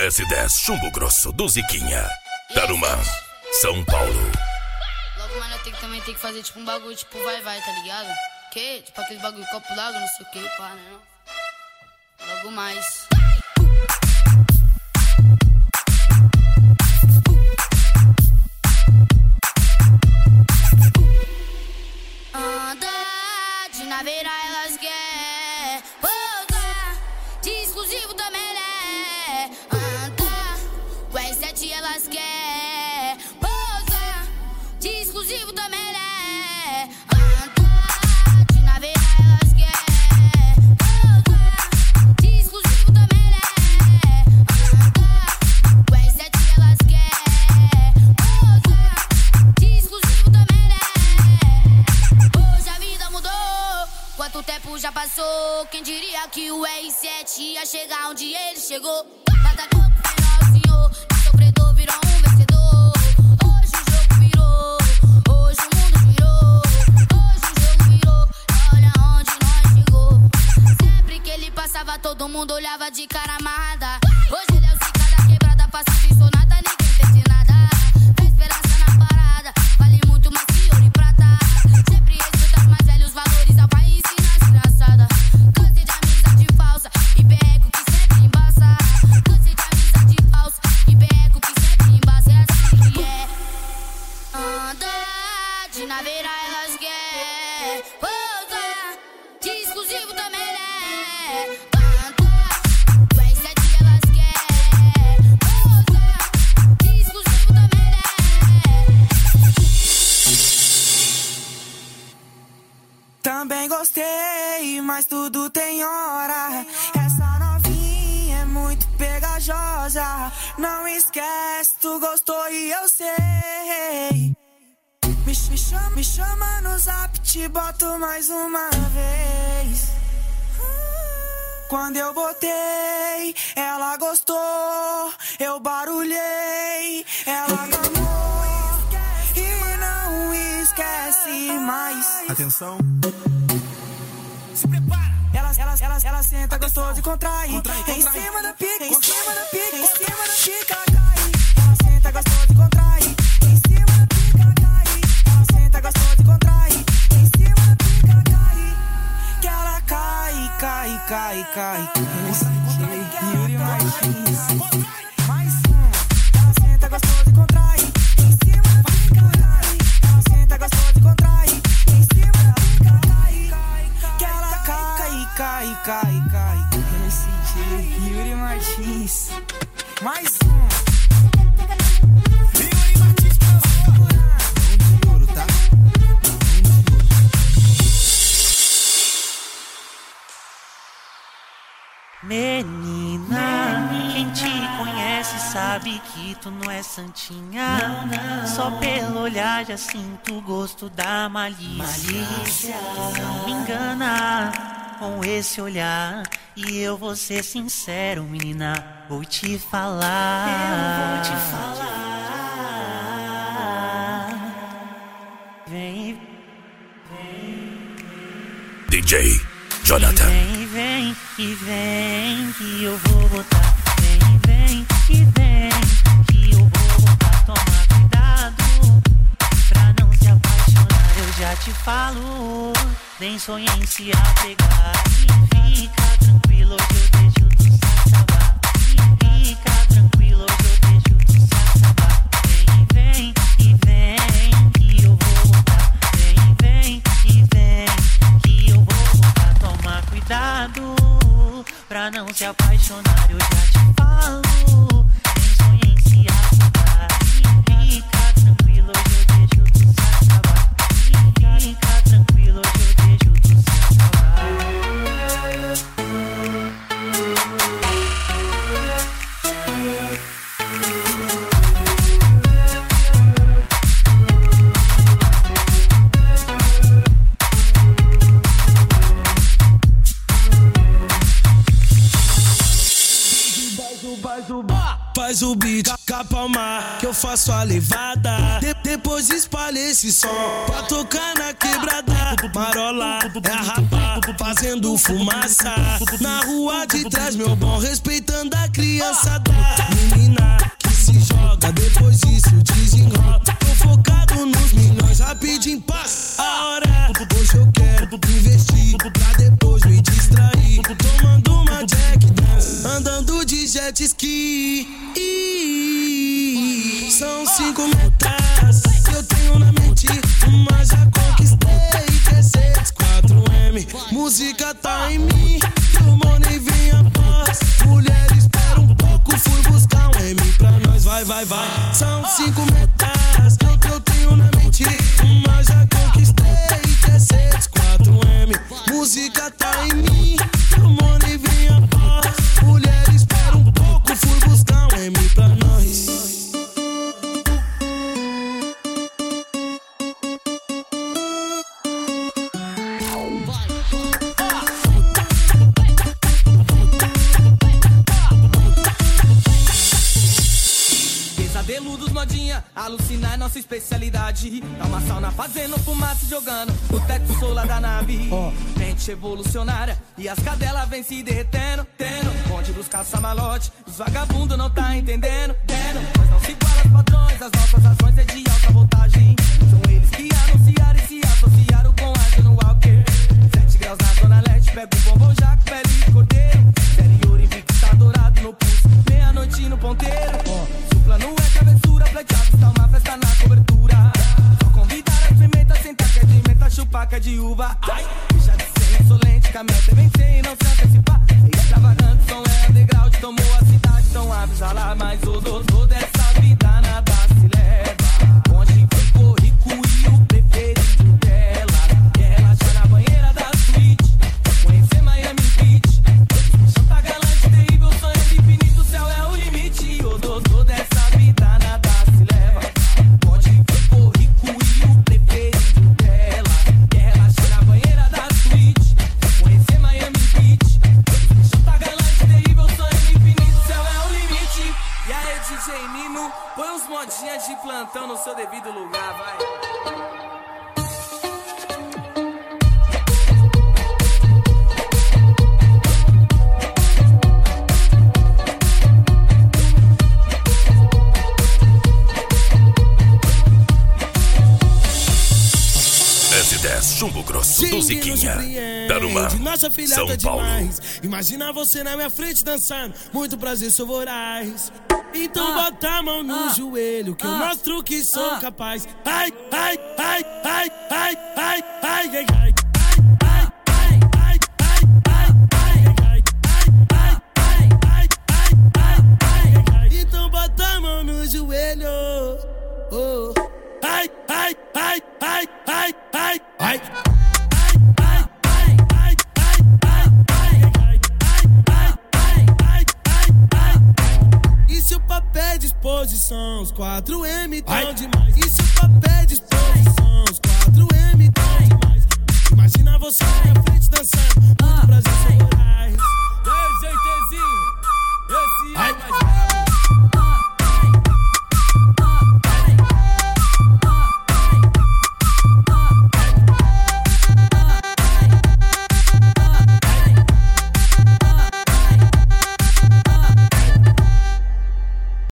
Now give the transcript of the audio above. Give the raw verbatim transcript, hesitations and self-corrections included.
S dez Chumbo Grosso do Ziquinha. Tarumã, São Paulo. Logo, mano, eu tenho, também tem que fazer tipo um bagulho, tipo vai-vai, tá ligado? Que? Tipo aquele bagulho copo d'água, não sei o que, pá, né? Não? Logo mais. Anda, de naveira elas querem voltar, de exclusivo também é. Anda, o R sete elas querem voltar, de exclusivo também é. Anda, de naveira elas querem voltar, de exclusivo também é. Anda, o R sete elas querem voltar, de exclusivo também é. Hoje a vida mudou, quanto tempo já passou. Quem diria que o R sete ia chegar onde ele chegou? Batalhou com o menor senhor, e sofredor virou um vencedor. Hoje o jogo virou, hoje o mundo virou. Hoje o jogo virou, olha onde nós chegou. Sempre que ele passava, todo mundo olhava de cara amarrada. Hoje ele é o zica da quebrada, passa sem sonada, ninguém entende nada. Tem esperança na parada, vale muito mais que ouro e prata. Sempre respeita os mais velhos valores, ao pai ensina as criançadas. Cansei de amizade falsa e perreco que sempre embaça. Cansei de amizade falsa e perreco que sempre embaça. É assim que é. Anda, de naveira elas querem voltar, de exclusivo também é. Anda, o R sete elas querem voltar, de exclusivo também é. Também gostei, mas tudo tem hora. Essa novinha é muito pegajosa. Não esquece, tu gostou e eu sei. Me, me, chama, me chama no zap, te boto mais uma vez. Quando eu botei, ela gostou. Eu barulhei, ela gamou e não esquece mais. Atenção. Se prepara. Ela, ela, ela, ela senta gostoso e contrai. Contrai, contrai. Em cima da pica, em cima da pica, em cima da pica cai. Ela senta gostoso e contrai. Em cima da pica cai. Ela senta gostoso e contrai. Em cima da pica cai. Que ela cai, cai, cai, cai. Esse Yuri Martins. Mais um. Ela senta gostoso e contrai. Em cima da pica cai. Ela senta gostoso e contrai. Em cima da pica cai. Que ela cai, cai, cai, cai. Esse D J Yuri Martins. Mais um. Yuri Martins dançou. Mão de ouro, tá? Menina, quem te conhece sabe que tu não é santinha. Não, não. Só pelo olhar já sinto o gosto da malícia. malícia. Não me engana com esse olhar. E eu vou ser sincero, menina, vou te falar. Eu vou te falar. Vem, vem, D J Jonathan. Vem, vem e vem que eu vou botar. Vem, vem e vem que eu vou botar. Toma cuidado pra não se apaixonar. Eu já te falo, nem sonhe em se apegar. E fica tranquilo, hoje eu deixo tu se acabar. E fica tranquilo, hoje eu deixo tu se acabar. Vem, vem e vem que eu vou botar. Vem, vem e vem que eu vou botar. Toma cuidado pra não se apaixonar. Eu já te falo, nem sonhe em se apagar. E fica tranquilo, hoje eu deixo tu se acabar. E fica tranquilo, hoje eu deixo tu se acabar. Faz o faz o beat com a palma, que eu faço a levada. De depois espalha esse som pra tocar na quebrada. Marola é a rapa, fazendo fumaça. Na rua de trás, meu bom, respeitando a criançada. Menina que se joga, depois disso desenrola. Tô focado nos milhões, rapidinho passa a hora. Hoje eu quero investir pra depois me distrair. Tomando uma Jack Dance, andando de jet ski. São cinco metas que eu tenho na mente, mas já conquistei. T quatro M, música tá em mim, que o money vem após. Mulher, espera um pouco, fui buscar um M pra nós, vai, vai, vai. São cinco metas que eu, que eu tenho na mente, mas já conquistei. T quatro M, música tá em mim, que o money vem após. Mulher, espera um pouco, fui buscar um M pra nós. Pesadeludos, modinha, alucinar é nossa especialidade. Dá uma sauna fazendo fumaça e jogando o teto solar da nave. Mente evolucionária e as cadelas vem se derretendo, tendo bonde dos caça-malote, os vagabundos não tá entendendo, tendo. Mas não se iguala aos padrões, as nossas ações é de alta voltagem. São eles que anunciaram e se associaram com a John Walker. Sete graus na zona leste, pega o bombom jaco, pele de cordeiro. Exterior invicto, tá dourado no pulso, meia-noite no ponteiro. Supla não é travessura, pleiteado, tá uma festa na cobertura. Só convidar a experimenta, sentar que é de menta, chupar que é de uva. Ai, deixa de ser insolente, que a meta é vencer e não se antecipar. E extravagante, som é underground, tomou a cidade, então avisa lá. Mas o doutor dessa vida nada se leva. Onde ficou rico e o preferido dela quer relaxar na banheira da suíte, conhecer Miami Beach. Chanta galante, terrível, sonho infinito, o céu é o limite. O doutor dessa vida nada se leva. Onde ficou rico e o preferido dela quer relaxar na banheira da suíte, conhecer Miami Beach. Chanta galante, terrível, sonho infinito, o céu é o limite. E aí, D J Nino, põe uns modinhas de plantão no seu devido lugar, vai. S dez Chumbo Grosso do Ziquinha, Tarumã, nossa filha São tá Paulo. demais. Imagina você na minha frente dançando, muito prazer, sou voraz. Então Ah, bota a mão no ah, joelho, que eu ah, mostro que sou ah. capaz. Ai, ai, ai, ai, ai, ai, ai, ai, ai. Então bota a mão no joelho. Oh. Ai, ai, ai, ai, ai, ai, ai. E se o papel é disposição, os quatro M tão demais.